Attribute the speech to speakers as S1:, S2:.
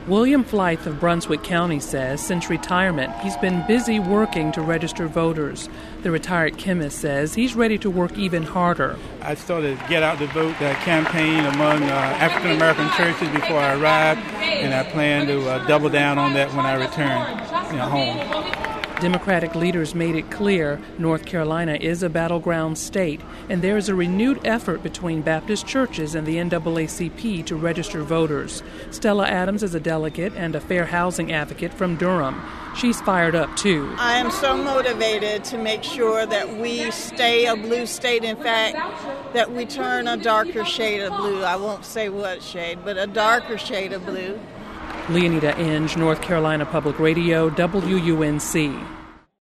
S1: William Flythe of Brunswick County says since retirement, he's been busy working to register voters. The retired chemist says he's ready to work even harder.
S2: I started Get Out the Vote campaign among African-American churches before I arrived, and I plan to double down on that when I return home.
S1: Democratic leaders made it clear North Carolina is a battleground state, and there is a renewed effort between Baptist churches and the NAACP to register voters. Stella Adams is a delegate and a fair housing advocate from Durham. She's fired up, too.
S3: I am so motivated to make sure that we stay a blue state. In fact, that we turn a darker shade of blue. I won't say what shade, but a darker shade of blue.
S1: Leonida Inge, North Carolina Public Radio, WUNC.